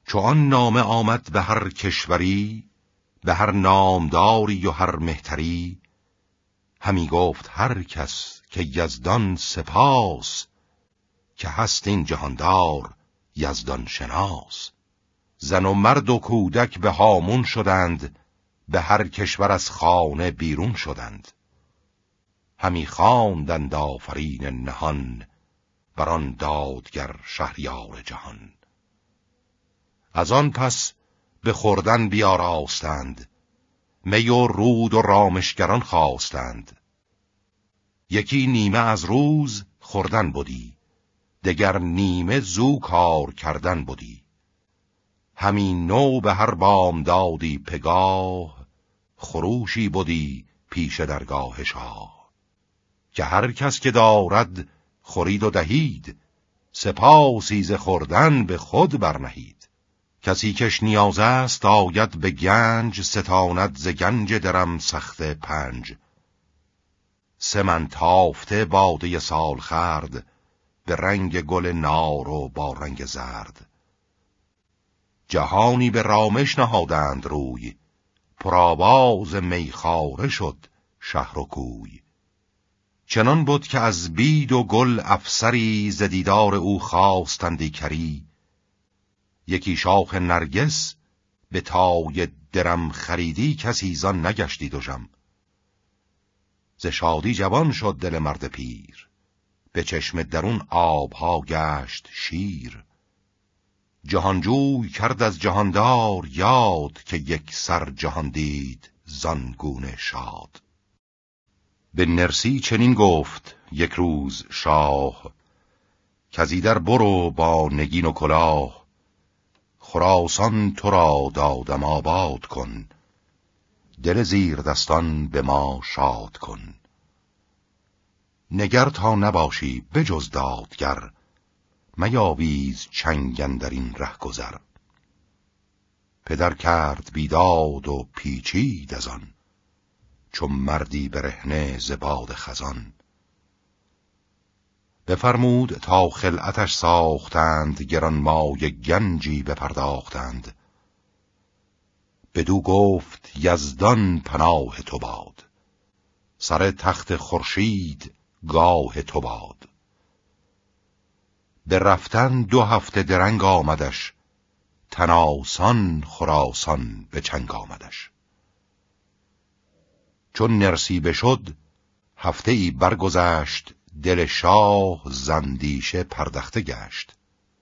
چو آن نامه آمد به هر کشوری، به هر نامداری و هر مهتری، همی گفت هر کس که یزدان سپاس، که هست این جهاندار یزدان شناس. زن و مرد و کودک به هامون شدند، به هر کشور از خانه بیرون شدند. همی خواندند آفرین نهان، بران دادگر شهریار جهان. از آن پس به خوردن بیاراستند، می و رود و رامشگران خواستند. یکی نیمه از روز خوردن بودی، دگر نیمه زو کار کردن بودی. همین نو به هر بامدادی پگاه، خروشی بودی پیش درگاه شاه. که هر کس که دارد خورید و دهید، سپاسی ز خوردن به خود برنهید. کسی کش نیاز است آید به گنج، ستاند ز گنج درم سخت 5. 3 من تافته باده سال خرد، به رنگ گل نار و با رنگ زرد. جهانی به رامش نهادند روی، پرآواز میخواره شد شهر و کوی. چنان بود که از بید و گل افسری، ز دیدار او خواستندی کری. یکی شاخ نرگس به تای درم خریدی، کسی زان نگشتی دژم. ز شادی جوان شد دل مرد پیر، به چشم درون آبها گشت شیر. جهانجوی کرد از جهاندار یاد، که یک سر جهان دید زان گونه شاد. به نرسی چنین گفت یک روز شاه، کز ایدر برو با نگین و کلاه. خراسان تو را دادم آباد کن، دل زیر دستان به ما شاد کن. نگر تا نباشی بجز دادگر، میاویز چنگ اندر این ره گذر. پدر کرد بیداد و پیچید از آن، چون مردی برهنه ز باد خزان. بفرمود تا خلعتش ساختند، گرانمایه گنجی بپرداختند. بدو گفت یزدان پناه تو باد، سر تخت خورشید گاه تو باد. به رفتن 2 هفته درنگ آمدش، تن آسان خراسان به چنگ آمدش. چون نرسی بشد هفته ای برگذشت، دل شاه زندیشه پردخته گشت.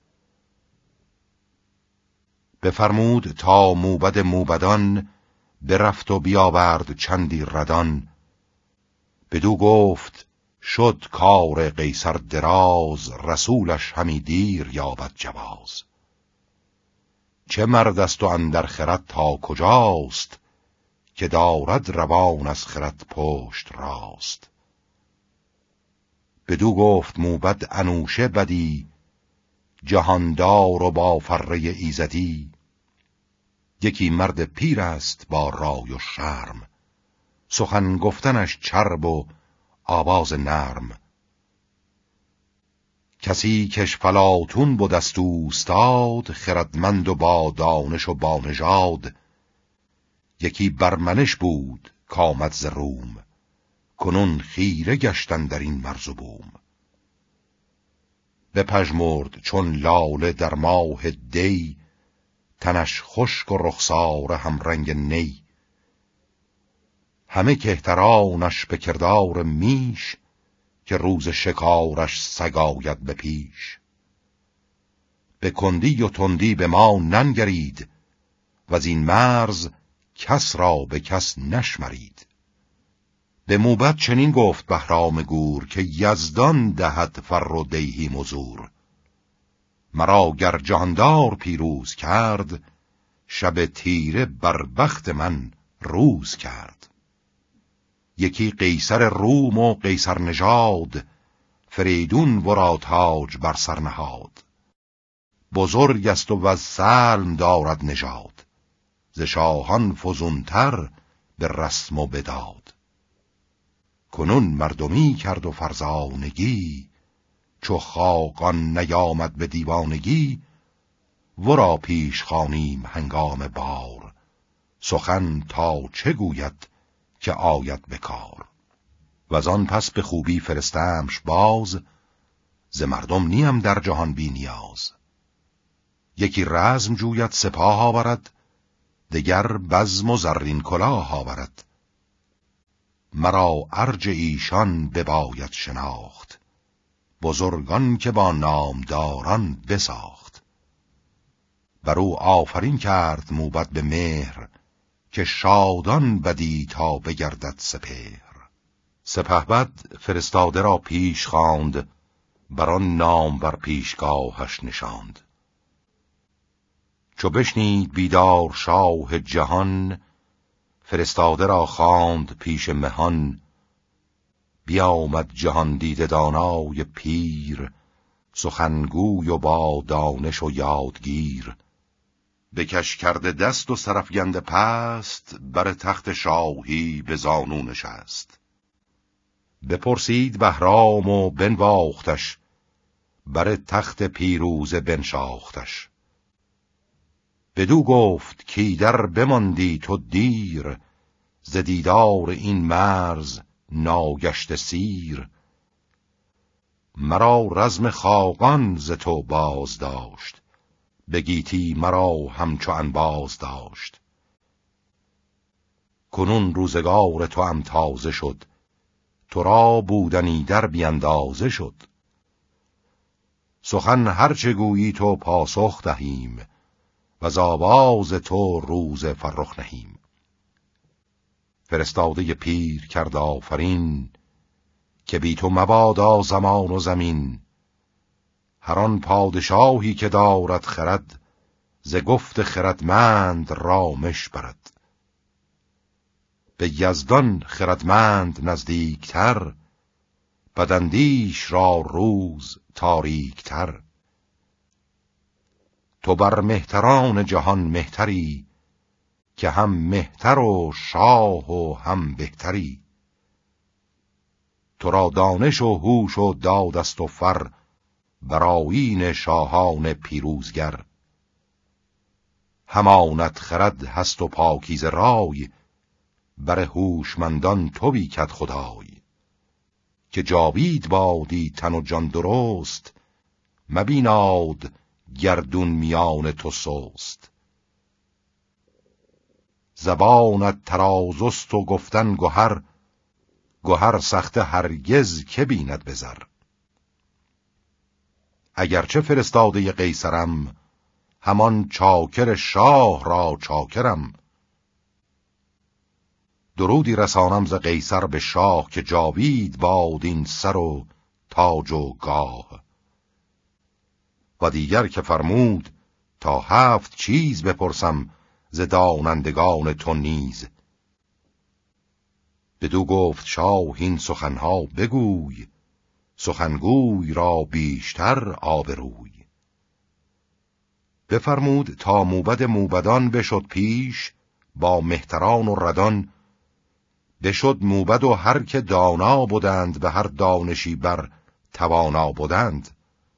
بفرمود تا موبد موبدان، برفت و بیاورد چندی ردان. بدو گفت شد کار قیصر دراز، رسولش همی دیر یابد جواز. چه مرد است و اندر خرد تا کجاست، که دارد روان از خرد پشت راست. بدو گفت موبد انوشه بدی، جهاندار و با فره ایزدی. یکی مرد پیر است با رای و شرم، سخن گفتنش چرب و آواز نرم. کسی کش فلاطون بودست اوستاد، خردمند و با دانش و با نژاد. یکی برمنش بود کامد ز روم، کنون خیره گشتن در این مرز و بوم. بپژمرد چون لاله در ماه دی، تنش خشک و رخساره هم رنگ نی. همه کهترانش به کردار میش، که روز شکارش سگ آید به پیش. به کندی و تندی به ما ننگرید، وز این مرز کس را به کس نشمرید. به موبد چنین گفت بهرام گور، که یزدان دهد فر و دیهیم و زور. مرا گر جهاندار پیروز کرد، شب تیره بر بخت من روز کرد. یکی قیصر روم و قیصر نژاد، فریدون ورا تاج بر سر نهاد. بزرگ است و از سلم دارد نژاد، ز شاهان فزونتر به رسم و بداد. کنون مردمی کرد و فرزانگی، چو خاقان نیامد به دیوانگی. ورا پیش خوانیم هنگام بار، سخن تا چه گوید که آید به کار. وزان پس به خوبی فرستمش باز، ز مردم نیم در جهان بی نیاز. یکی رزم جوید سپاه آورد، دگر بزم و زرین کلاه آورد. مرا ارج ایشان بباید شناخت، بزرگان که با نامداران بساخت. برو آفرین کرد موبد به مهر، که شادان بدی تا بگردد سپهر. سپهبد فرستاده را پیش خواند، بران نام بر پیشگاهش نشاند. چو بشنید بیدار شاه جهان، فرستاده را خواند پیش مهان. بیامد جهان دیده دانای پیر، سخنگوی و با دانش و یادگیر. بکش کرده دست و سرافگنده پست، بر تخت شاهی به زانو نشست. بپرسید بهرام و بنواختش، بر تخت پیروزه بنشاختش. بدو گفت کایدر بماندی تو دیر، ز دیدار این مرز ناگشته سیر. مرا رزم خاقان ز تو باز داشت، به گیتی مرا همچو انباز داشت. کنون روزگار تو هم تازه شد، تو را بودنی در بیندازه شد. سخن هرچه گویی تو پاسخ دهیم، وز آواز تو روز فرخ نهیم. فرستاده پیر کرد آفرین، که بی تو مبادا زمان و زمین. هر آن پادشاهی که دارد خرد، ز گفت خردمند رامش برد. به یزدان خردمند نزدیکتر، بداندیش را روز تاریکتر. تو بر مهتران جهان مهتری، که هم مهتر و شاه و هم بهتری. تو را دانش و هوش و دادست و فر، بر آیین شاهان پیروزگر. همانت خرد هست و پاکیزه رای، بر هوشمندان تویی کدخدای. که جاوید بادی تن و جان درست، مبیناد گردون میان تو سست. زبانت ترازست و گفتن گهر، گهر سخته هرگز که بیند به زر. اگرچه فرستاده قیصرم، همان چاکر شاه را چاکرم. درودی رسانم ز قیصر به شاه، که جاوید باد این سر و تاج و گاه. و دیگر که فرمود تا 7 چیز بپرسم، ز دانندگان تو نیز. بدو گفت شاه این سخنها بگوی، سخنگوی را بیشتر آبروی. بفرمود تا موبد موبدان بشد پیش، با مهتران و ردان. بشد موبد و هر که دانا بودند، به هر دانشی بر توانا بودند.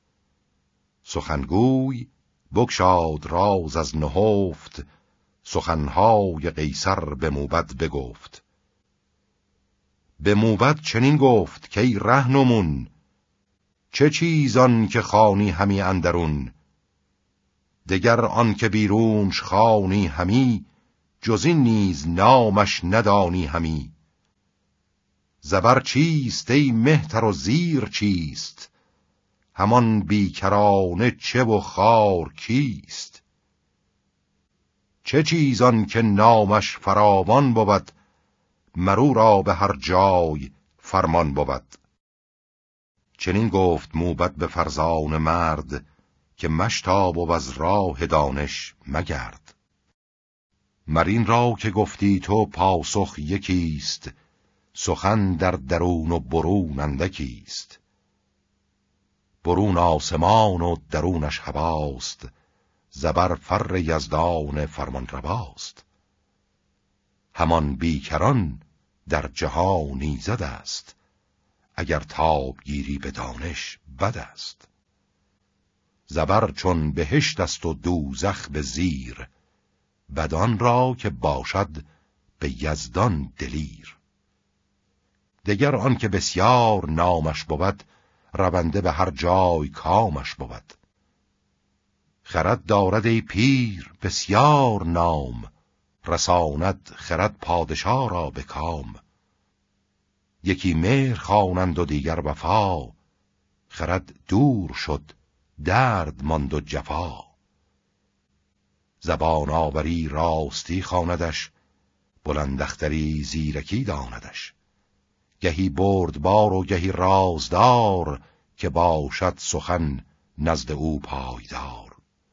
سخنگوی بگشاد راز از نهفت، سخنهای قیصر به موبد بگفت. به موبد چنین گفت که ای رهنمون، چه چیزان که خوانی همی اندرون. دگر آن که بیرونش خوانی همی، جز این نیز نامش ندانی همی. زبر چیست ای مهتر و زیر چیست، همان بیکرانه چه و خار کیست. چه چیزان که نامش فراوان بود، مرو را به هر جای فرمان بود. چنین گفت موبد به فرزان مرد، که مشتاب و از راه دانش مگرد. مرین را که گفتی تو پاسخ یکیست، سخن در درون و برون اندکیست. برون آسمان و درونش هواست، زبر فر یزدان فرمان رواست. همان بیکران در جهان ایزد است، اگر تاب گیری به دانش بد است. زبر چون بهشت است و دوزخ به زیر، بدان را که باشد به یزدان دلیر. دگر آن که بسیار نامش بود، رونده به هر جای کامش بود. خرد دارد ای پیر بسیار نام، رساند خرد پادشاه را به کام. یکی مهر خوانند و دیگر وفا، خرد دور شد درد ماند و جفا. زبان آوری راستی خواندش، بلند اختری زیرکی داندش. گهی بردبار و گهی رازدار، که باشد سخن نزد او پایدار.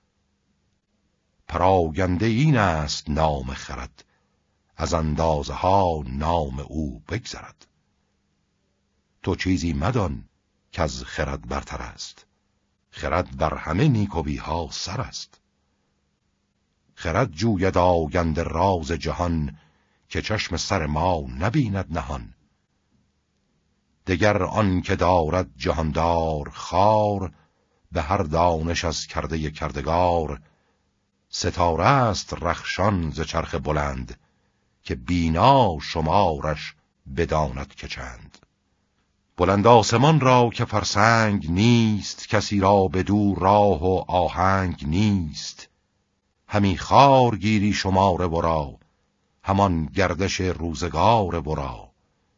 پراگنده این است نام خرد، از اندازه ها نام او بگذرد. تو چیزی مدان که از خرد برتر است، خرد بر همه نیکویی ها سر است. خرد جوید آگنده راز جهان، که چشم سر ما نبیند نهان. دگر آن که دارد جهاندار خوار، به هر دانش از کرده کردگار. ستاره است رخشان ز چرخ بلند، که بینا شمارش بداند که چند. بلند آسمان را که فرسنگ نیست، کسی را بدو راه و آهنگ نیست. همی خار گیری شمار ورا، همان گردش روزگار ورا.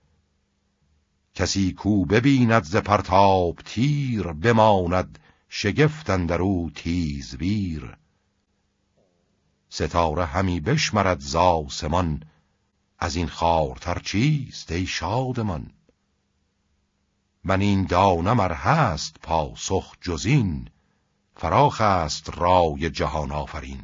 کسی کو ببیند ز پرتاب تیر، بماند شگفت اندرو تیزویر. ستاره همی بشمرد ز آسمان، از این خوارتر چیست ای شادمان. من این دانم ار هست پاسخ جز این، فراخ است رای جهان آفرین.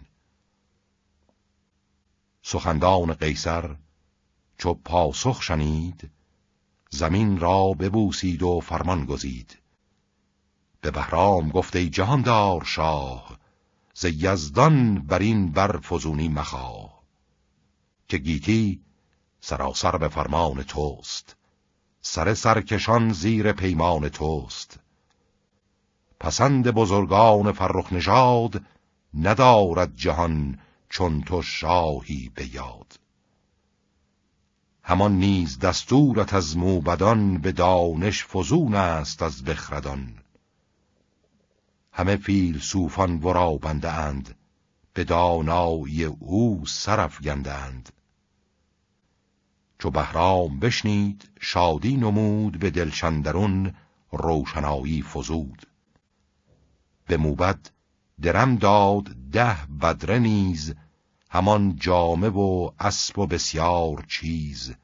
سخندان قیصر چو پاسخ شنید، زمین را ببوسید و فرمان گزید. به بهرام گفت ای جهاندار شاه، ز یزدان بر این بر فزونی مخواه. که گیتی سراسر به فرمان توست، سر سرکشان زیر پیمان توست. پسند بزرگان فرخ نژاد، ندارد جهان چون تو شاهی به یاد. همان نیز دستورت از موبدان، به دانش فزون است از بخردان. همه فیلسوفان ورا بنده اند، به دانایی او سرافگنده اند. چو بهرام بشنید شادی نمود، به دلشندرون روشنایی فزود. به موبد درم داد 10 بدره نیز، همان جامه و اسب و بسیار چیز.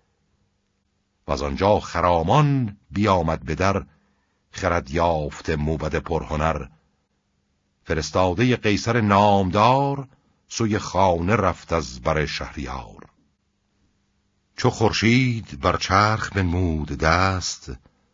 و از آنجا خرامان بیامد به در، خرد یافته موبد پرهنر. فرستاده قیصر نامدار، سوی خانه رفت از بر شهریار. چو خورشید بر چرخ بنمود دست،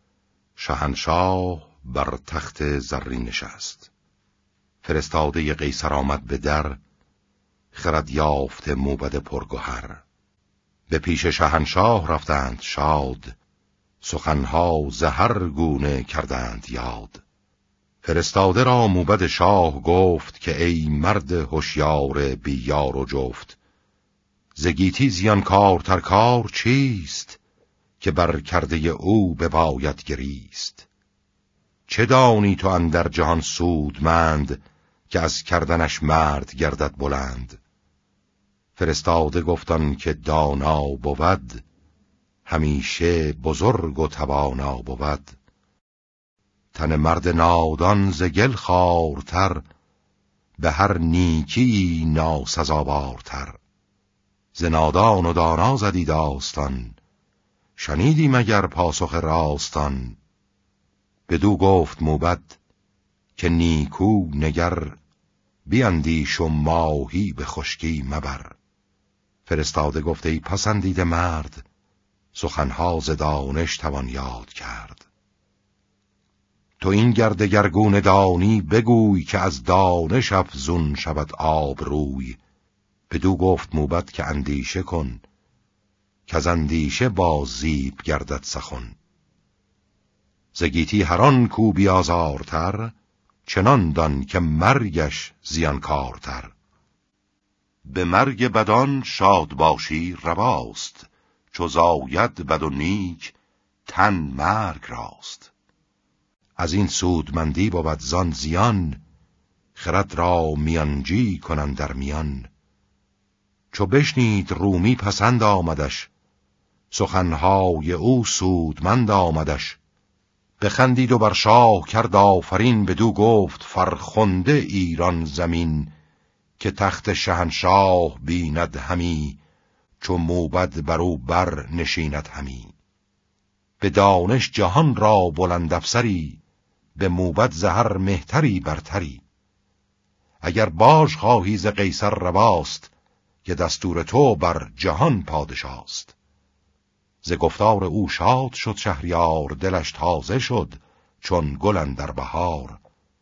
شهنشاه بر تخت زرین نشست. فرستاده قیصر آمد به در، خرد یافته موبد پرگوهر. به پیش شهنشاه رفتند شاد، سخنها ز هر گونه کردند یاد. فرستاده را موبد شاه گفت، که ای مرد هوشیار بی یار و جفت. ز گیتی زیانکارتر کار چیست، که بر کرده او بباید گریست. چه دانی تو اندر جهان سودمند، که از کردنش مرد گردد بلند. فرستاده گفتن که دانا بود، همیشه بزرگ و توانا بود. تن مرد نادان ز گل خوارتر، به هر نیکی ناسزاوارتر. ز نادان و دانا زدی داستان، شنیدی مگر پاسخ راستان. بدو گفت موبد که نیکو نگر، بیندیش و ماهی به خشکی مبر. فرستاده گفت ای پسندیده مرد، سخنها ز دانش توان یاد کرد. تو این گردگرگونه دانی بگوی، که از دانش افزون شود آبروی. بدو گفت موبد که اندیشه کن، که از اندیشه با زیب گردد سخن. ز گیتی هر آن کو بیازارتر، چنان دان که مرگش زیانکارتر. به مرگ بدان شاد باشی رواست، چو زاید بد و نیک تن مرگ راست. از این سودمندی بود زان زیان، خرد را میانجی کنن در میان. چو بشنید رومی پسند آمدش، سخنهای او سودمند آمدش. بخندید و بر شاه کرد آفرین، بدو گفت فرخنده ایران زمین. که تخت شهنشاه بیند همی، چو موبد برو بر نشیند همی. به دانش جهان را بلند افسری، به موبد زهر مهتری برتری. اگر باج خواهی ز قیصر رواست، که دستور تو بر جهان پادشاست. ز گفتار او شاد شد شهریار، دلش تازه شد چون گل اندر بهار.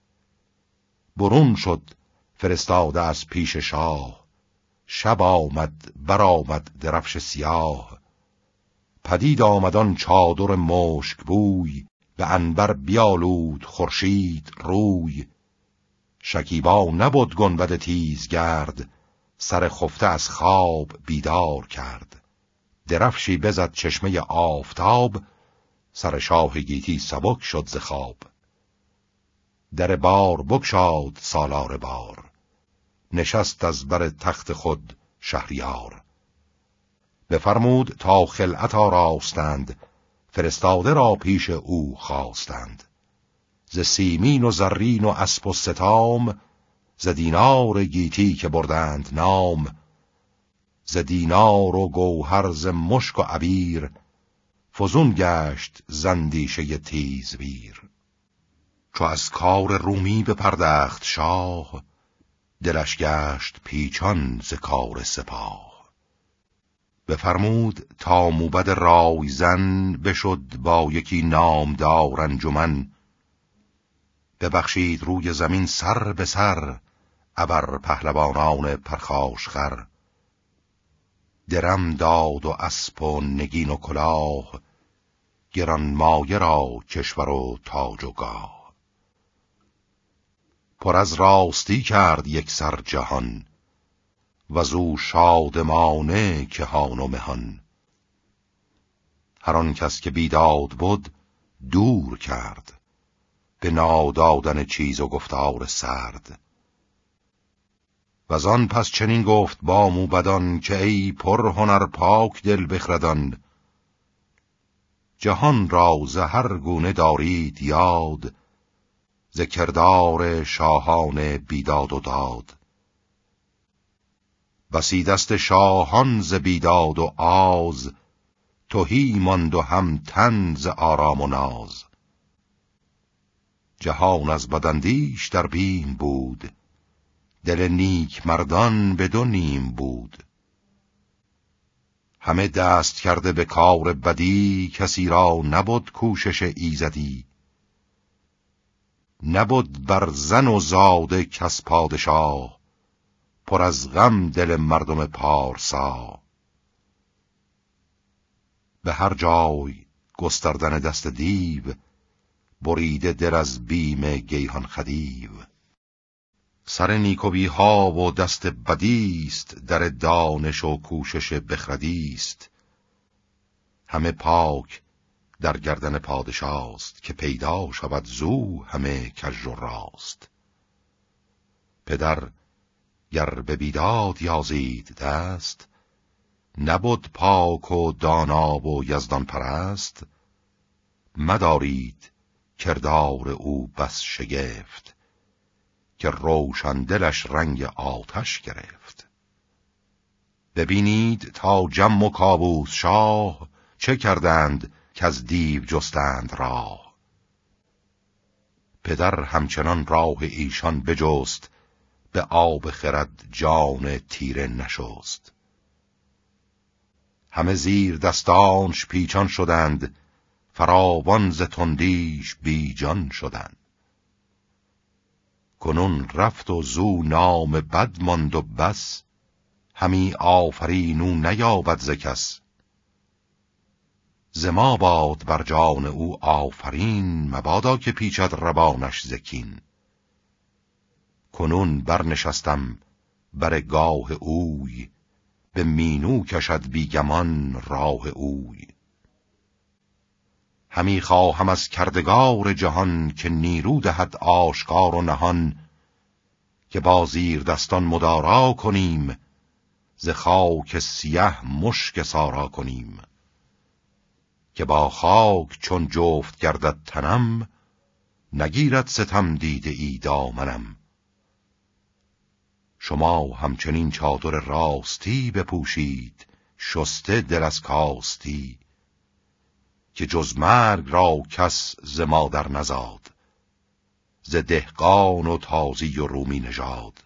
برون شد فرستاده از پیش شاه، شب آمد برآمد درفش سیاه. پدید آمدان چادر مشک بوی، به عنبر بیالود خورشید روی. شکیبا نبد گنبد تیزگرد، سر خفته از خواب بیدار کرد. درفشی بزد چشمه آفتاب، سر شاه گیتی سبک شد ز خواب. در بار بگشاد سالار بار، نشست از بر تخت خود شهریار. بفرمود تا خلعت آراستند، فرستاده را پیش او خواستند. ز سیمین و زرین و اسپ و ستام، ز دینار گیتی که بردند نام. ز دینار و گوهر ز مشک و عبیر، فزون گشت زندیشه تیزویر. چو از کار رومی بپردخت شاه، دلش گشت پیچان ز کار سپاه. بفرمود تا موبد رایزن، بشد با یکی نامدار انجمن. ببخشید روی زمین سر به سر، ابر پهلوانان پرخاشخر. درم داد و اسپ و نگین و کلاه، گرانمایه را کشور و تاج و گاه. پر از راستی کرد یک سر جهان، وزو شادمانه کهان و مهان. هر آن کس که بیداد بود دور کرد، به نادادن چیز و گفتار سرد. وزان پس چنین گفت با موبدان، که ای پر هنر پاک دل بخردان. جهان را ز هر گونه دارید یاد، ز کردار شاهان بیداد و داد. بسی دست شاهان ز بیداد و آز، تهی ماند و هم تن ز آرام و ناز. جهان از بداندیش در بیم بود، دل نیک مردان به دو نیم بود. همه دست کرده به کار بدی، کسی را نبود کوشش ایزدی. نبود بر زن و زاده کس پادشاه، پر از غم دل مردم پارسا. به هر جای گستردن دست دیو، بریده دل از بیم گیهان خدیو. سر نیکویی‌ها و دست بدیست، در دانش و کوشش بخردیست. همه پاک در گردن پادشاست، که پیدا شود زو همه کژ و راست. پدر گر به بیداد یازید دست، نبود پاک و دانا و یزدان پرست. مدارید کردار او بس شگفت، که روشن دلش رنگ آتش گرفت. ببینید تا جم و کاووس شاه، چه کردند که از دیو جستند راه. پدر همچنان راه ایشان بجست، به آب خرد جان تیره نشست. همه زیر دستانش پیچان شدند، فراوان ز تندیش بی جان شدند. کنون رفت و زو نام بد ماند و بس، همی آفرینو نیابد ز کس. ز ما باد بر جان او آفرین، مبادا که پیچد روانش ز کین. کنون برنشستم بر گاه اوی، به مینو کشد بیگمان راه اوی. همی خواهم از کردگار جهان، که نیرو دهد آشکار و نهان. که با زیر دستان مدارا کنیم، ز خاک سیه مشک سارا کنیم. که با خاک چون جفت گردد تنم، نگیرد ستم دیده ای دامنم. شما همچنین چادر راستی بپوشید، شسته دل از کاستی. که جز مرگ را کس ز مادر نزاد، ز دهقان و تازی و رومی نژاد.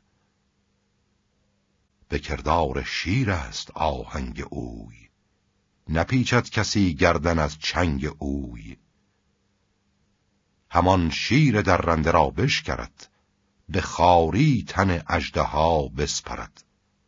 به کردار شیر است آهنگ اوی، نپیچد کسی گردن از چنگ اوی. همان شیر درنده را بشکرد، به خواری تن اژدها بسپرد.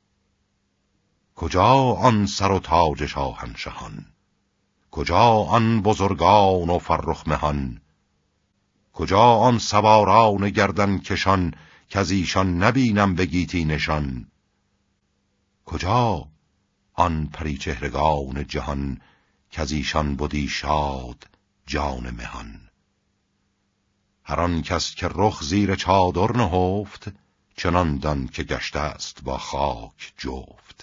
کجا آن سر و تاج شاهنشهان، کجا آن بزرگان و فرخ مهان. کجا آن سواران گردن کشان، کز ایشان نبینم به گیتی نشان. کجا آن پری چهرگان جهان، کز ایشان بودی شاد جان مهان. هر آن کس که رخ زیر چادر نهفت، چنان دان که گشته است با خاک جفت.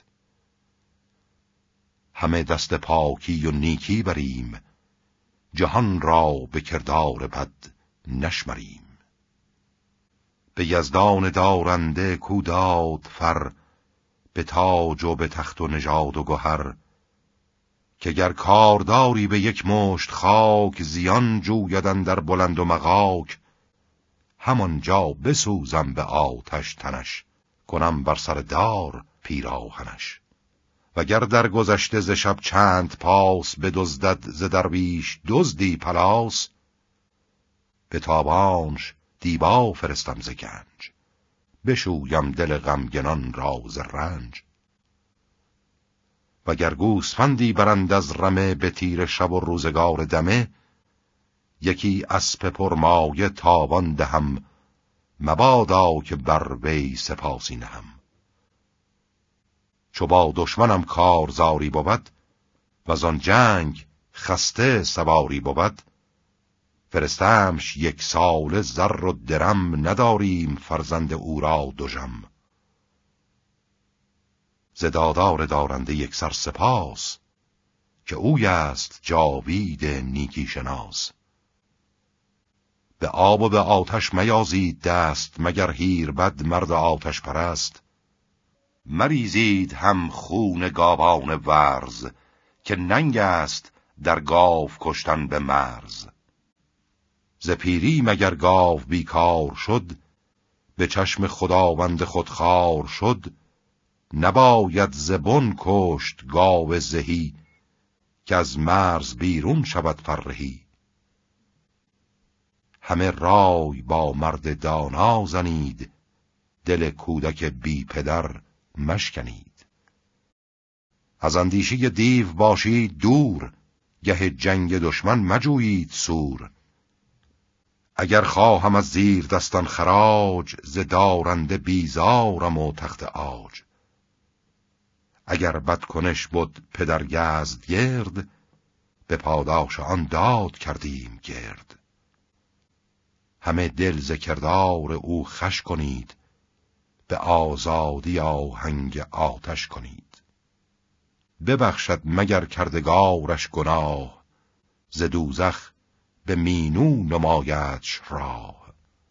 همه دست پاکی و نیکی بریم، جهان را به کردار بد نشمریم. به یزدان دارنده کو داد فر، به تاج و به تخت و نژاد و گهر. که گر کارداری به یک مشت خاک، زیان جویدن در بلند و مغاک. همانجا بسوزم به آتش تنش، کنم بر سر دار پیراهنش. وگر در گذشته ز شب چند پاس، بدزدد ز درویش دزدی پلاس. به تابانش دیبا فرستم ز گنج، بشویم دل غمگنان را ز رنج. وگر گوسفندی برند از رمه، به تیر شب و روزگار دمه. یکی اسپ پرمایه تاوان دهم، مبادا که بر وی سپاسی نهم. چو با دشمنم کارزاری بود، وزان جنگ خسته سواری بود. فرستمش یک ساله زر و درم، نداریم فرزند او را دژم. ز دادار دارنده یک سر سپاس، که اوی است جاوید نیکی شناس. به آب و به آتش میازید دست، مگر هیربد مرد آتش پرست. مریزید هم خون گاوان ورز، که ننگ است در گاو کشتن به مرز. ز پیری مگر گاو بیکار شد، به چشم خداوند خود خوار شد. نباید ز بن کشت گاو زهی، که از مرز بیرون شود فرهی. همه رای با مرد دانا زنید، دل کودک بی پدر مشکنید. از اندیشه دیو باشید دور، گه جنگ دشمن مجویید سور. اگر خواهم از زیر دستان خراج، ز دارنده بیزارم و تخت عاج. اگر بدکنش بود پدر یزدگرد، به پاداش آن داد کردیم گرد. همه دل ز کردار او خوش کنید، به آزادی آهنگ آتش کنید. ببخشد مگر کردگارش گناه، ز دوزخ به مینو نمایدش راه.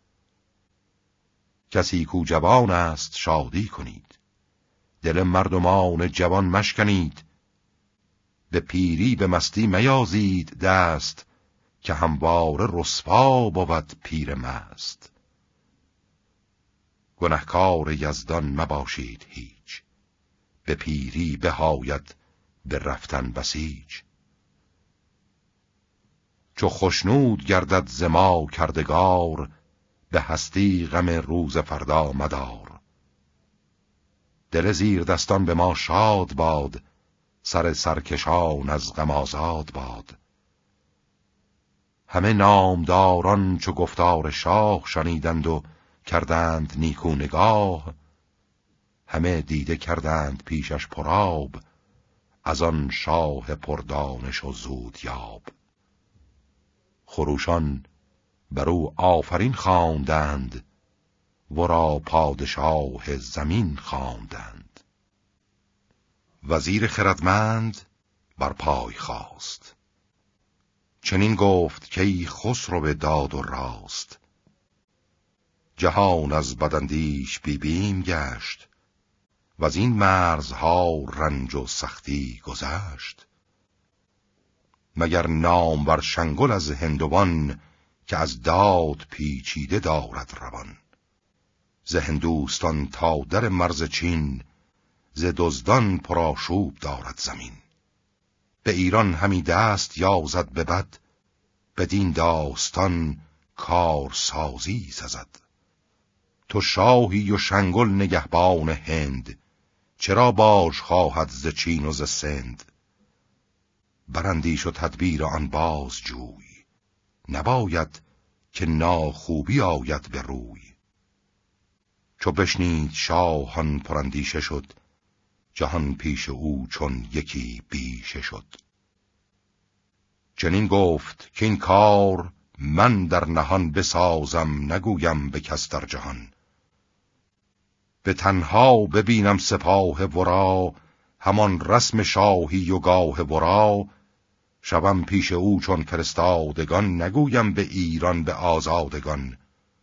کسی کو جوان است شادی کنید، دل مردمان جوان مشکنید. به پیری به مستی میازید دست، که همواره رسوا بود پیر مست. گنهکار یزدان مباشید هیچ، به پیری بهاید به رفتن بسیج. چو خشنود گردد ز ما کردگار، به هستی غم روز فردا مدار. دل زیر دستان به ما شاد باد، سر سرکشان از غم آزاد باد. همه نامداران چو گفتار شاه شنیدند و کردند نیکو نگاه، همه دیده کردند پیشش پرآب، از آن شاه پردانش و زود یاب. خروشان بر او آفرین خواندند، ورا پادشاه زمین خواندند. وزیر خردمند بر پای خاست، چنین گفت که ای خسرو داد و راست. جهان از بداندیش بی بیم گشت، و از این مرزها رنج و سختی گذشت. مگر نامور شنگل از هندوان، که از داد پیچیده دارد روان. ز هندوستان تا در مرز چین، ز دزدان پرآشوب دارد زمین. به ایران همی دست یازد به بد، بدین داستان کار سازی سزد. تو شاهی و شنگل نگهبان هند، چرا باج خواهد ز چین و ز سند. براندیش و تدبیر آن باز جوی، نباید که ناخوبی آید به روی. چو بشنید شاهان پراندیشه شد، جهان پیش او چون یکی بیشه شد. چنین گفت که این کار من در نهان بسازم، نگویم به کس در جهان. به تنها ببینم سپاه ورا، همان رسم شاهی و گاه ورا. شوم پیش او چون فرستادگان، نگویم به ایران به آزادگان.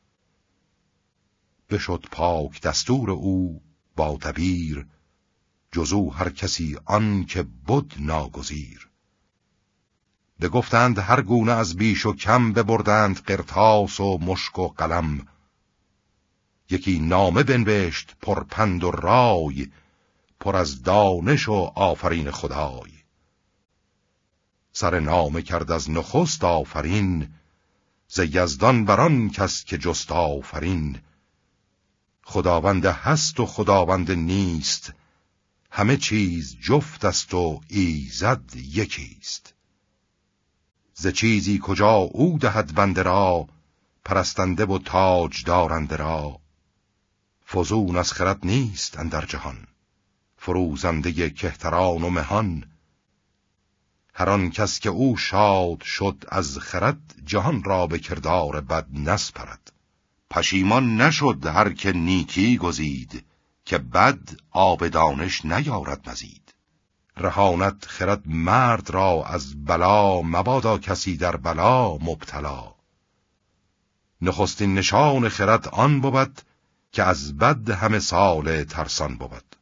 بشد پاک دستور او با دبیر، جزو هر کسی آن که بود ناگزیر. بگفتند هر گونه از بیش و کم، ببردند قرطاس و مشک و قلم. یکی نامه بنوشت پرپند و رای، پر از دانش و آفرین خدای. سر نامه کرد از نخست آفرین، ز یزدان بران کس که جست آفرین. خداوند هست و خداوند نیست، همه چیز جفت است و ایزد یکیست. ز چیزی کجا او دهد بنده را، پرستنده و تاج دارنده را. فزون از خرد نیست اندر جهان، فروزنده کهتران و مهان. هر آن کس که او شاد شد از خرد، جهان را به کردار بد نسپرد. پشیمان نشد هر که نیکی گزید، که بد آب دانش نیارد مزید. رهانت خرد مرد را از بلا، مبادا کسی در بلا مبتلا. نخستین نشان خرد آن بود، که از بد همه سال ترسان بود.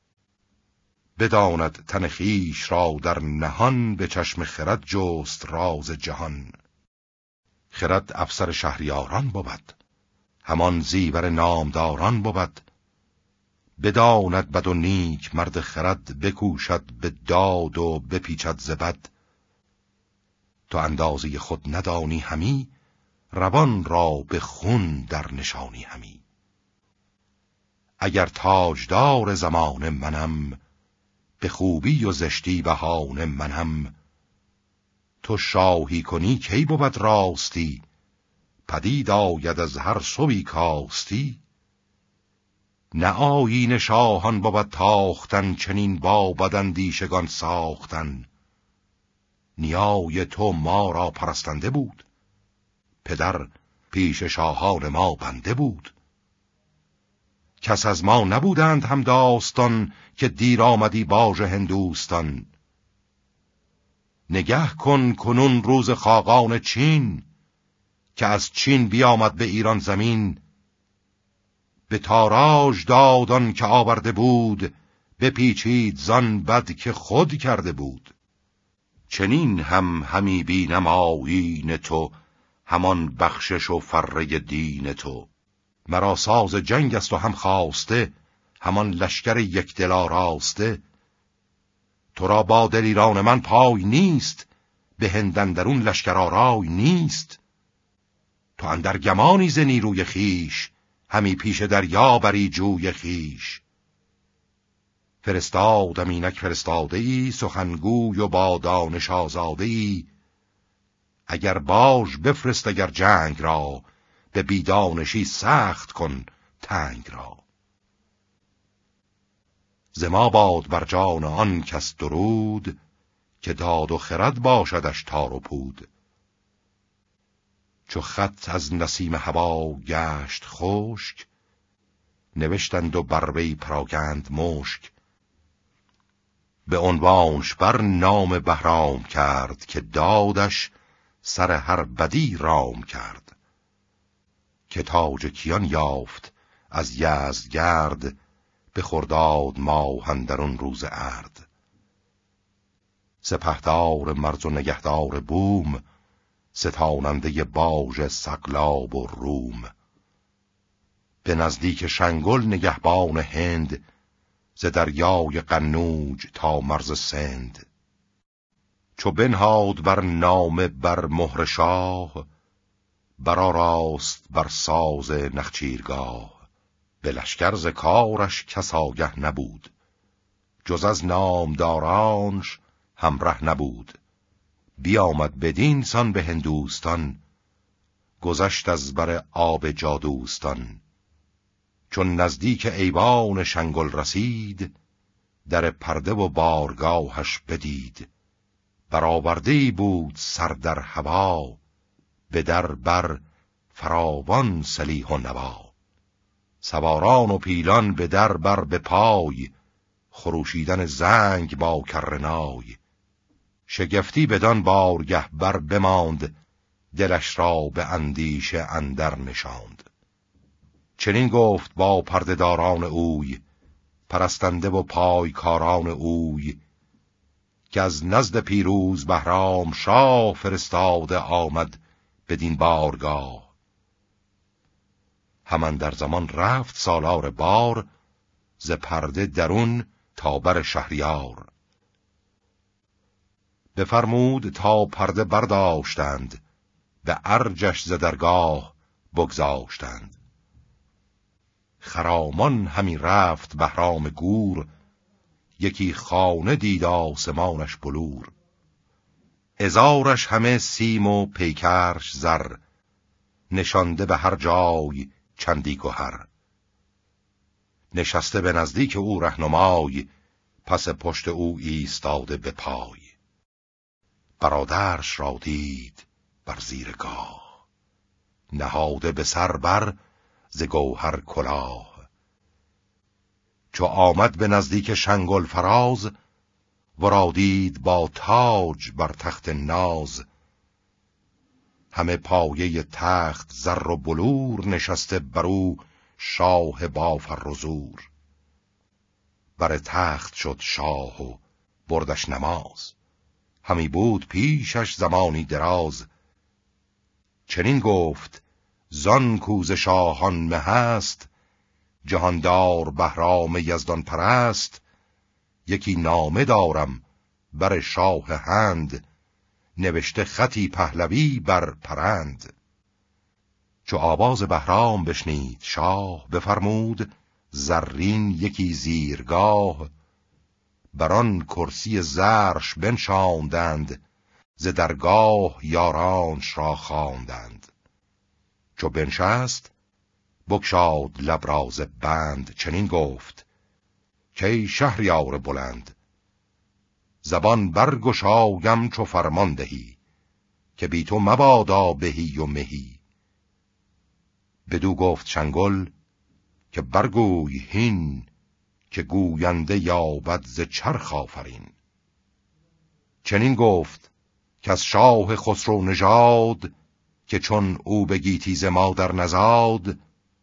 بداند تن خویش را در نهان، به چشم خرد جست راز جهان. خرد افسر شهریاران بود، همان زیور نامداران بود. بداند بد و نیک مرد خرد، بکوشد به داد و بپیچد ز بد. تو اندازه خود ندانی همی، روان را به خون در نشانی همی. اگر تاجدار زمان منم، به خوبی و زشتی بهانه منم. تو شاهی کنی کی بود راستی، پدید آید از هر سوی کاستی. نه آیین شاهان بود تاختن، چنین با بداندیشگان ساختن. نیای تو ما را پرستنده بود، پدر پیش شاهان ما بنده بود. کس از ما نبودند هم داستان، که دیر آمدی باج هندوستان. نگه کن کنون روز خاقان چین، که از چین بیامد به ایران زمین. به تاراج دادان که آورده بود، بپیچید زان بد که خود کرده بود. چنین همی بینم آیین تو، همان بخشش و فره دین تو. مرا ساز جنگ است و هم خواسته، همان لشکر یک دل آراسته. تو را با دلیران من پای نیست، به هند اندرون لشکر آرای نیست. تو اندر گمانی ز نیروی خویش، همی پیش دریا بری جوی خویش. فرستادم اینک فرستاده ای، سخنگوی و با دانش آزاده ای. اگر باج بفرست اگر جنگ را، به بیدانشی سخت کن تنگ را. ز ما باد بر جان آن کس درود، که داد و خرد باشدش تار و پود. چو خط از نسیم هوا گشت خشک، نوشتند و بر وی پراگند مشک. به عنوانش بر نام بهرام کرد، که دادش سر هر بدی رام کرد. که تاج کیان یافت از یزدگرد، به خرداد ماه اندرون روز ارد. سپهدار مرز و نگهدار بوم، ستاننده باژ سقلاب و روم. به نزدیک شنگل نگهبان هند، ز دریای قنوج تا مرز سند. چو بنهاد بر نامه بر مهر شاه، برآراست بر ساز نخچیرگاه. به لشکر ز کارش کس آگه نبود، جز از نامدارانش همره نبود. بیامد بدین سان به هندوستان، گذشت از بر آب جادوستان. چون نزدیک ایوان شنگل رسید، در پرده و بارگاهش بدید. برآورده‌ای بود سر در هوا، به در بر فراوان سلیح و نوا. سواران و پیلان به در بر به پای، خروشیدن زنگ با کرنای. شگفتی بدان بارگه بر بماند، دلش را به اندیشه اندر نشاند. چنین گفت با پردهداران اوی، پرستنده و پایکاران اوی. که از نزد پیروز بهرام شاه، فرستاده آمد بدین بارگاه. همان در زمان رفت سالار بار، ز پرده درون تا بر شهریار. بفرمود تا پرده برداشتند، به ارجش ز درگاه بگذاشتند. خرامان همی رفت بهرام گور، یکی خانه دید آسمانش بلور. عذارش همه سیم و پیکرش زر، نشانده به هر جای چندی گهر. نشسته به نزدیک او رهنمای، پس پشت او ایستاده به پای. برادرش را دید بر زیر گاه، نهاده به سر بر ز گوهر کلاه. چو آمد به نزدیک شنگل فراز، ورا دید با تاج بر تخت ناز. همه پایه تخت زر و بلور، نشسته برو شاه با فر و زور. بر تخت شد شاه و بردش نماز، همی بود پیشش زمانی دراز. چنین گفت زان کوز شاهان مه است، جهاندار بهرام یزدان پرست. یکی نامه دارم بر شاه هند، نوشته خطی پهلوی بر پرند. چو آواز بهرام بشنید شاه، بفرمود زرین یکی زیرگاه. بران کرسی زرش بنشاندند، ز درگاه یارانش را خواندند. چو بنشست بگشاد لب راز بند، چنین گفت که شهریار بلند. زبان برگشایم چو فرمان دهی، که بی تو مبادا بهی و مهی. بدو گفت شنگل که برگوی هین، که گوینده یابد ز چرخ آفرین. چنین گفت که از شاه خسرو نژاد، که چون او به گیتی ز مادر نزاد.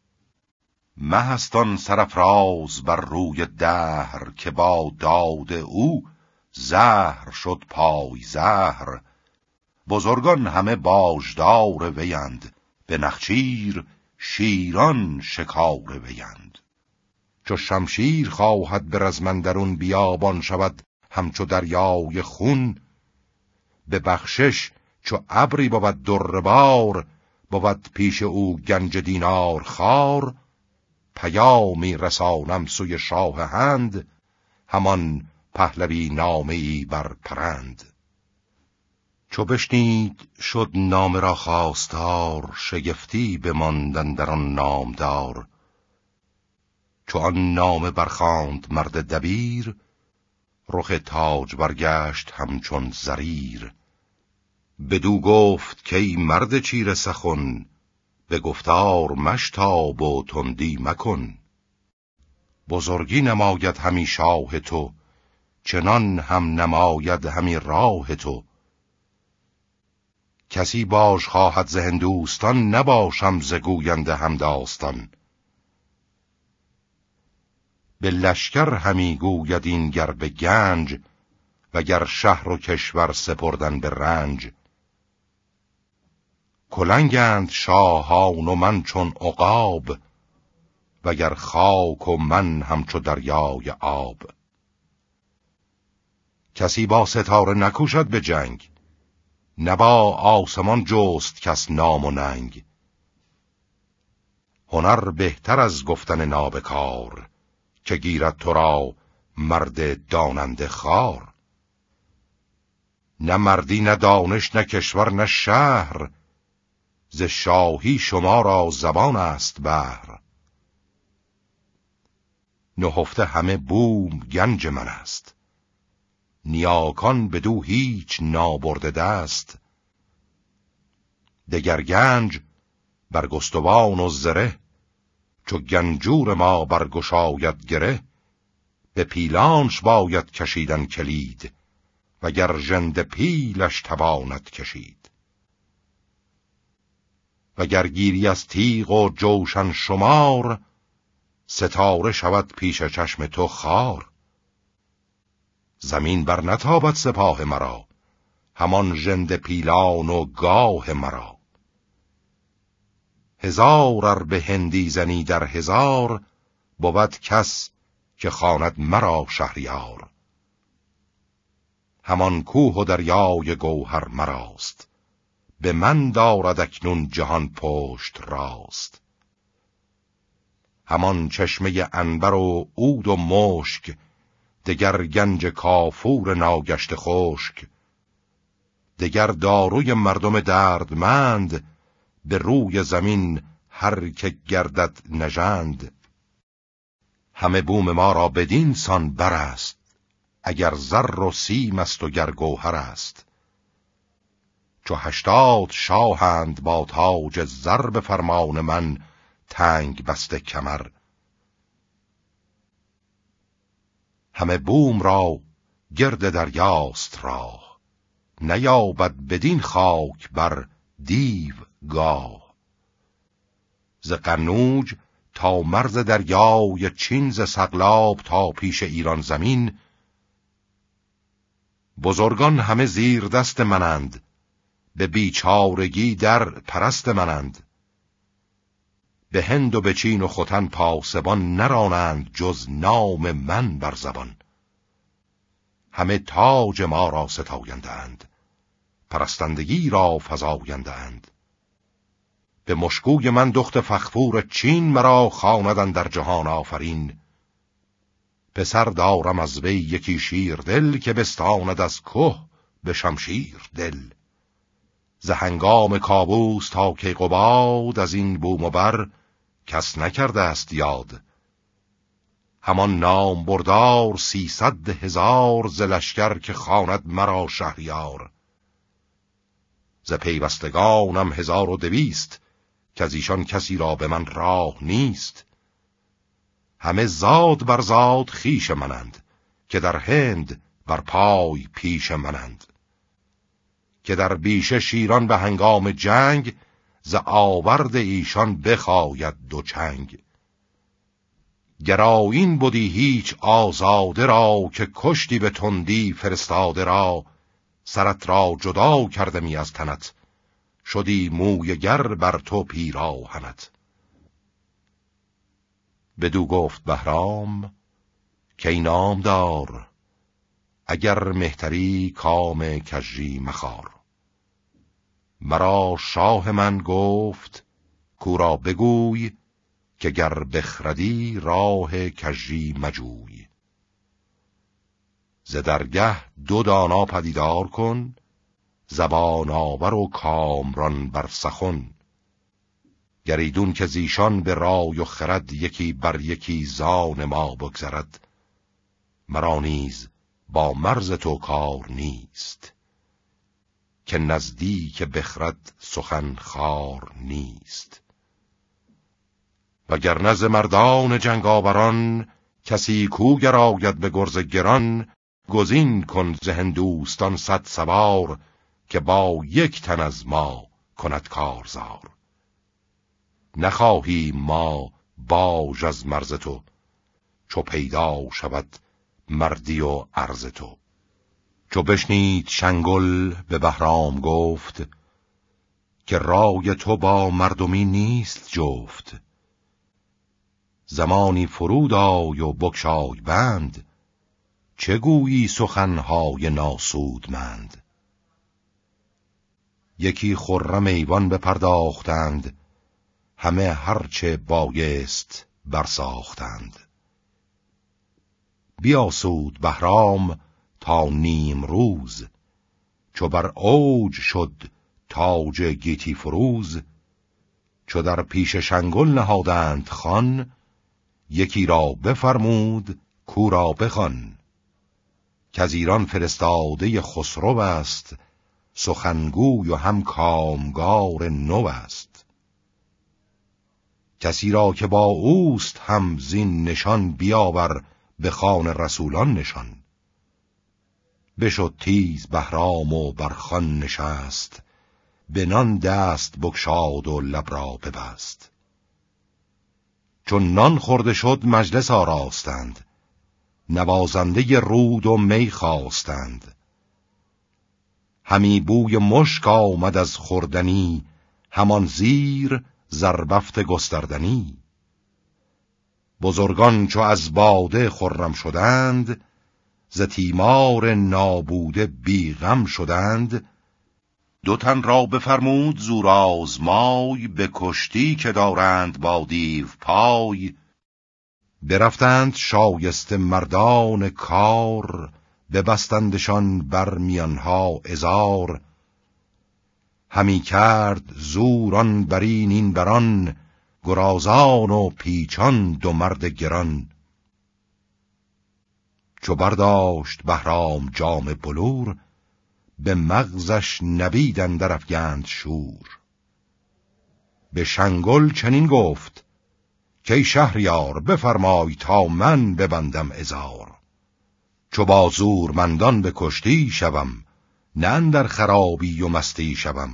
مهستان سرافراز بر روی دهر، که با داد او زهر شد پای زهر. بزرگان همه باژدار ویند، به نخچیر شیران شکار ویند. چو شمشیر خواهد به رزم اندرون، بیابان شود همچو دریای خون. به بخشش چو ابری بود دربار، بود پیش او گنج دینار خوار. پیامی رسانم سوی شاه هند، همان پهلوی نامه‌ای بر پرند. چو بشنید شد نامه را خواستار، شگفتی بماند اندر آن نامدار. چو آن نامه برخواند مرد دبیر، رخ تاج برگشت همچون زریر. بدو گفت کای مرد چیره سخن، به گفتار مشتاب و تندی مکن. بزرگی نماید همی شاه تو، چنان هم نماید همی راه تو. کسی باش خواهد ز هندوستان، نباشم ز گوینده هم داستان. به لشکر همی گوید این گر به گنج، وگر شهر و کشور سپردن به رنج. کلنگند شاهان و من چون عقاب، وگر خاک و من همچو دریای آب. کسی با ستاره نکوشد به جنگ، نه با آسمان جست کس نام و ننگ. هنر بهتر از گفتن نابکار، که گیرد تو را مرد داننده خوار. نه مردی نه دانش نه کشور نه شهر، ز شاهی شما را زبان است بهر. نهفته همه بوم گنج من است، نیاکان بدو هیچ نابرده دست. دگر گنج برگستوان و زره، چو گنجور ما برگشاید گره. به پیلانش باید کشیدن کلید، وگر ژنده پیلش تواند کشید. وگر گیری از تیغ و جوشن شمار، ستاره شود پیش چشم تو خار. زمین بر نتابد سپاه مرا، همان ژنده پیلان و گاه مرا. هزار ار به هندی زنی در هزار، بود کس که خواند مرا شهریار. همان کوه و دریای گوهر مراست، به من دارد اکنون جهان پشت راست. همان چشمه عنبر و عود و مشک، دگر گنج کافور ناگشته خشک. دگر داروی مردم دردمند، به روی زمین هر که گردد نژند. همه بوم ما را بدین سان برست، اگر زر و سیم است و گر گوهر است. چو 80 شاهند با تاج زر، به فرمان من تنگ بسته کمر. همه بوم را گرد دریاست راه، نیابد بدین خاک بر دیو گاه. ز قنوج تا مرز دریای چین، ز سقلاب تا پیش ایران زمین. بزرگان همه زیر دست منند، به بیچارگی در پرست منند. به هند و به چین و ختن پاسبان، نرانند جز نام من بر زبان. همه تاج ما را ستایندند، پرستندگی را فزایندند. به مشکوی من دخت فغفور چین، مرا خواندند در جهان آفرین. پسر دارم از وی یکی شیر دل، که بستاند از که به شمشیر دل. ز هنگام کابوس تا کیقباد، از این بوم و بر کس نکرده است یاد. همان نام بردار 300,000، ز لشکر که خواند مرا شهریار. ز پیوستگانم 1200، که از ایشان کسی را به من راه نیست. همه زاد بر زاد خویش منند، که در هند بر پای پیش منند. که در بیشه شیران به هنگام جنگ، ز آورد ایشان بخاید دو چنگ. گراین بودی هیچ آزاده را، که کشتی به تندی فرستاده را. سرت را جدا کردمی از تنت، شدی موی گر بر تو پیراهنت. بدو گفت بهرام که نامدار، اگر مهتری کام کژی مخار. مرا شاه من گفت کو را بگوی، که گر بخردی راه کژی مجوی. ز درگه 2 دانا پدیدار کن، زبان آور و کامران بر سخن. گریدون که زیشان به رای و خرد، یکی بر یکی زان ما بگذرد. مرا نیز با مرز تو کار نیست، که نزدیک بخرد سخن خار نیست. وگر ز مردان جنگاوران، کسی کو گراید به گرز گران. گزین کن ز هندوستان 100 سوار، که با یک تن از ما کند کارزار. نخواهی ما باج از مرز تو، چو پیدا شود مردی و عرض تو. چو بشنید شنگل به بهرام گفت، که رای تو با مردمی نیست جفت. زمانی فرود آی و بگشای بند، چه گویی سخنهای ناسودمند. یکی خرم ایوان بپرداختند، همه هرچه بایست برساختند. بیاسود بهرام تا نیم روز، چو بر اوج شد تاج گیتی فروز. چو در پیش شنگل نهادند خوان، یکی را بفرمود کو را بخوان. کز ایران فرستاده خسرو است، سخنگوی و هم کامگار نو است. کسی را که با اوست هم زین نشان، بیاور به خوان رسولان نشان. بشد تیز بهرام و بر خوان نشست، به نان دست بگشاد و لب را ببست. چون نان خورده شد مجلس آراستند، نوازنده رود و می خواستند. همی بوی مشک آمد از خوردنی، همان زیر زربفت گستردنی. بزرگان چو از باده خرم شدند، ز تیمار نابوده بی غم شدند. 2 تن را بفرمود زور آزمای، به کشتی که دارند با دیو پای. برفتند شایسته مردان کار، ببستندشان بر میانها عذار. همی کرد زوران برین این بران، گرازان و پیچان 2 مرد گران. چو برداشت بهرام جام بلور، به مغزش نبید اندر افگند شور. به شنگل چنین گفت که شهریار، بفرمای تا من ببندم عذار. چو با زورمندان به کشتی شوم، نه اندر خرابی و مستی شوم.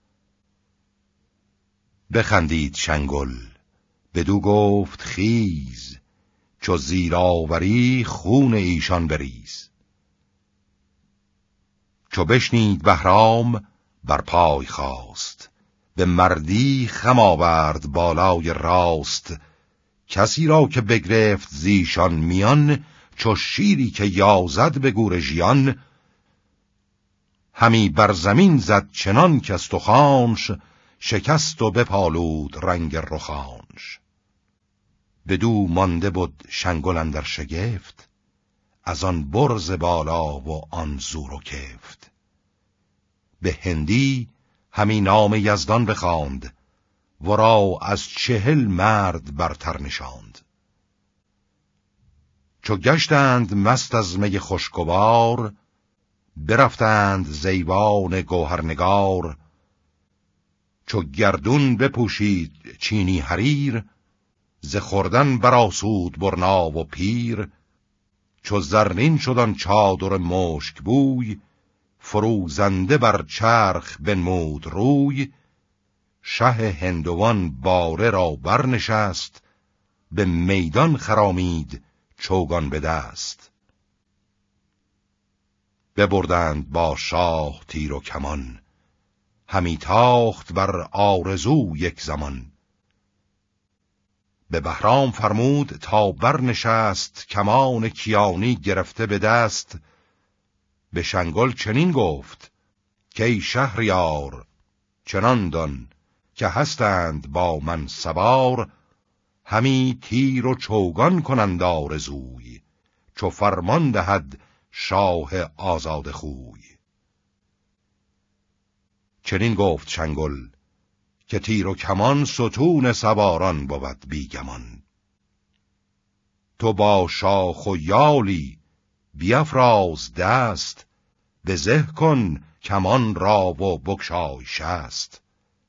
بخندید شنگل بدو گفت خیز، چو زیراوری خون ایشان بریز. چو بشنید بهرام بر پای خاست، به مردی خم آورد بالای راست. کسی را که بگرفت زیشان میان، چو شیری که یازد به گور ژیان. همی بر زمین زد چنان که استخوانش، شکست و بپالود رنگ رخانش. بدو مانده بود شنگل اندر شگفت، از آن برز بالا و آن زور و کفت. به هندی همی نام یزدان بخواند، ورا از 40 مرد برتر نشاند. چو گشتند مست از می خوشگوار، برفتند زیوان گوهرنگار. چو گردون بپوشید چینی حریر، ز خوردن برآسود برنا و پیر. چو زرین شد آن چادر مشک بوی، فروزنده بر چرخ بنمود روی. شه هندوان باره را برنشست، به میدان خرامید چوگان به دست. ببردند با شاه تیر و کمان، همی تاخت بر آرزو یک زمان. به بهرام فرمود تا برنشست، کمان کیانی گرفته به دست. به شنگل چنین گفت که ای شهریار، چنان دان که هستند با من سوار. همی تیر و چوگان کنند آرزوی، چو فرمان دهد شاه آزاد خوی. چنین گفت شنگل که تیر و کمان ستون سواران بود بیگمان. تو با شاخ و یالی بیفراز دست، بزه کن کمان را و بگشای شست.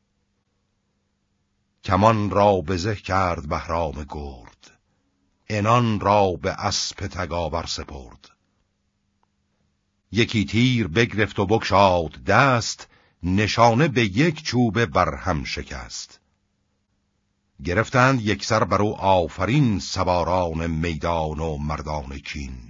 کمان را بزه کرد بهرام گرد، عنان را به اسپ تگاور سپرد. یکی تیر بگرفت و بگشاد دست، نشانه به یک چوبه بر هم شکست. گرفتند یکسر بر او آفرین، سواران میدان و مردان کین.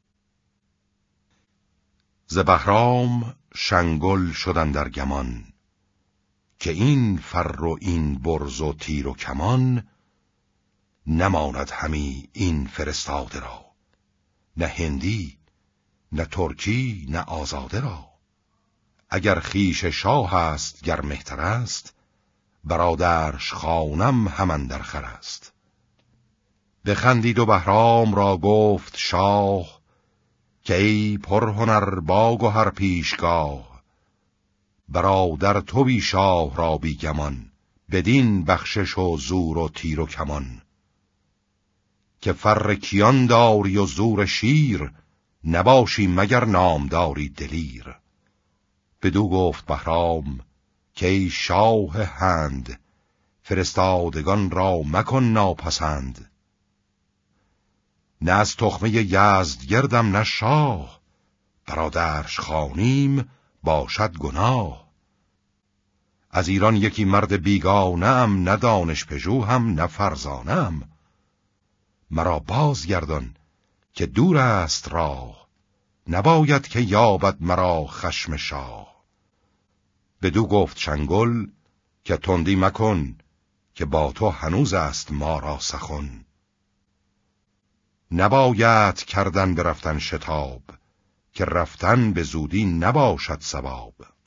ز بهرام شنگل شدن در گمان، که این فر و این برز و تیر و کمان. نماند همی این فرستاده را، نه هندی نه ترکی نه آزاده را. اگر خویش شاه است گر مهتر است، برادرش خانم هم اندر خور است. بخندید و بهرام را گفت شاه، که ای پرهنر با گهر پیشگاه. برادر تو بی شاه را بی گمان، بدین بخشش و زور و تیر و کمان. که فر کیان داری و زور شیر، نباشی مگر نامداری دلیر. بدو گفت بهرام که ای شاه هند، فرستادگان را مکن ناپسند. نه از تخمه یزد گردم نه شاه، برادرش خوانیم باشد گناه. از ایران یکی مرد بیگانم، نه دانش پژوهم نه فرزانم. مرا بازگردان که دور است راه، نباید که یابد مرا خشم شاه. بدو گفت شنگل که تندی مکن، که با تو هنوز است ما را سخن. نباید کردن برفتن شتاب، که رفتن به زودی نباشد ثواب.